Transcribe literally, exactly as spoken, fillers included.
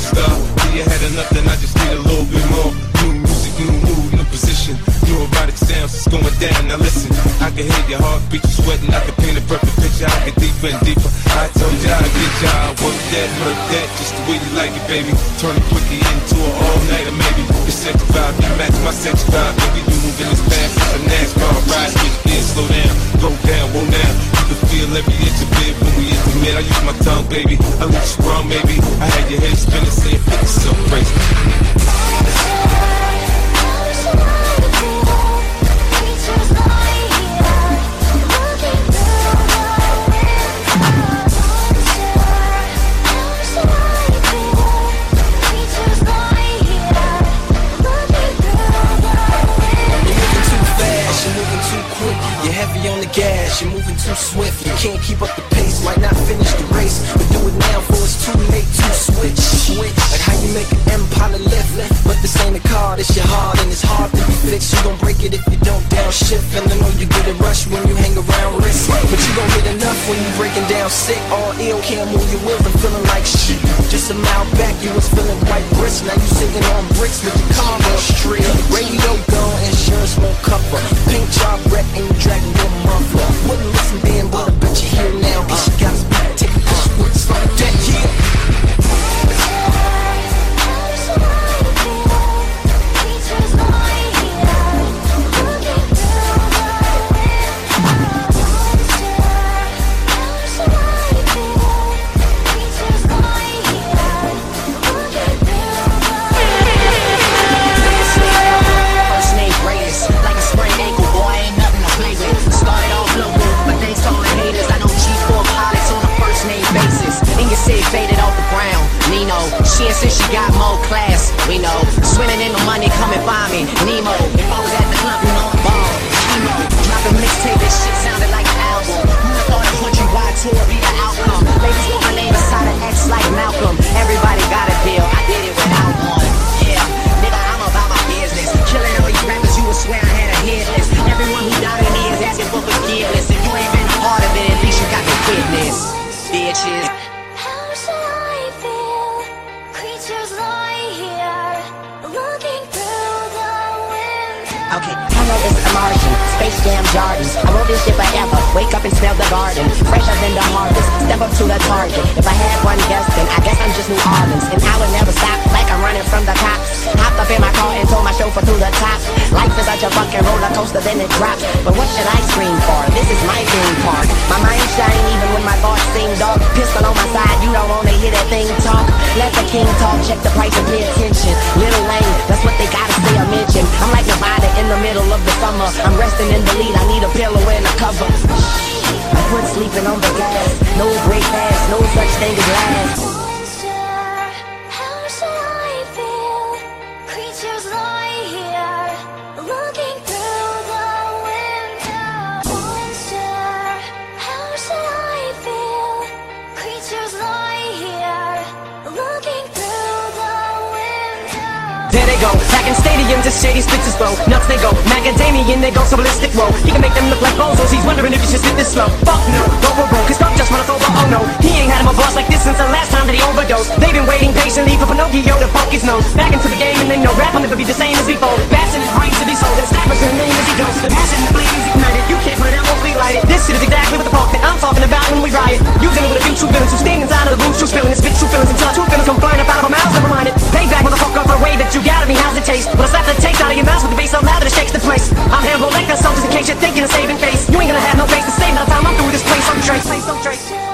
superstar. Yeah, you had enough, then I just need a little bit more. New music, new mood, new position. New erotic sounds, it's going down. Now listen, I can hear your heartbeat, you sweating. I can paint a perfect picture. I get deeper and deeper. I told ya I'd get ya. I work that, work that, just the way you like it, baby. Turn it quickly into an all-nighter, maybe. Your sex vibe, you match my sex vibe, baby. You moving as fast as a NASCAR ride. Switch gears, slow down, go down, whoa now. You can feel every inch of it when we intimate. I use my tongue, baby. I look strong, baby. I had your head spinning, saying, "It's so crazy." On the gas, you're moving too swift. You can't keep up the pace, might not finish the race. But do it now before it's too late to switch. Switch, like how you make an empire lift. But this ain't a car, this your heart, and it's hard to be fixed. You gon' break it if you don't downshift. And I know you get a rush when you hang around risk, but you gon' get enough when you breaking down sick. All ill, can't move your wheels, I'm feeling like shit. Just a mile back, you was feeling quite brisk. Now you sitting on bricks with your car on street. Radio gone, insurance won't cover. Paint job wreck and you dragging your muffler. Wouldn't listen then, but I bet you here now. Cause you gotta speak, take a push, what's like that, yeah. Faded off the ground, Nino. She insists she got more class, we know. Swimming in the money, come and find me, Nemo. If I was at the club, you know I'm ball, Nemo. Dropping mixtape, this shit sounded like an album. Who would thought a countrywide tour would be the outcome? Ladies want my name beside an X like Malcolm. Everybody got a deal, I did it without one. Yeah, nigga, I'm about my business. Killing all these rappers, you would swear I had a hit list. Everyone who doubted me is asking for forgiveness. If you ain't been a part of it, at least you got the witness, bitches. Okay, hello, it's a Martian, Space Jam Jardins. I wrote this shit forever, wake up and smell the garden. Fresher than the harvest, step up to the target. If I had one guess, then I guess I'm just New Orleans. And I would never stop, like I'm running from the cops. Hopped up in my car and told my chauffeur through the top. Life is such a fucking roller coaster, then it drops. But what should I scream for? This is my theme park. My mind shine even when my thoughts seem dark. Pistol on my side, you don't wanna hear that thing talk. Let the king talk, check the price and pay attention. Little Wayne, that's what they gotta say or mention. I'm like Nevada in the middle of the summer. I'm resting in the lead, I need a pillow and a cover. I quit sleeping on the gas. No break fast, no such thing as last. There they go, packing stadiums as shady spits flow. Nuts they go, macadamian they go so ballistic, whoa. He can make them look like bozos, he's wondering if he should sit this slow. Fuck no, go go go, cause fuck just wanna throw, but oh no. He ain't had him a boss like this since the last time that he overdosed. They've been waiting patiently for Pinocchio to poke his nose. Back into the game and they know rap will never be the same as before. Bashing his brains to be sold, and snappers in the name as he goes. The passion, the flame is ignited, you can't put it out, won't be lighted. This shit is exactly what the fuck that I'm talking about when we riot. Using it with a few true villains who sting inside of the booth, true spilling and spit true feelings until true feelings come flying up out of our mouths and reminded. Payback motherfucker for the way that you got at me, how's it taste? When I slap the taste out of your mouth with the bass so loud that it shakes the place. I'm Hannibal Lecter, so just in case you're thinking of saving face. You ain't gonna have no face to save by the time I'm through this place. I'm Trace, so Trace.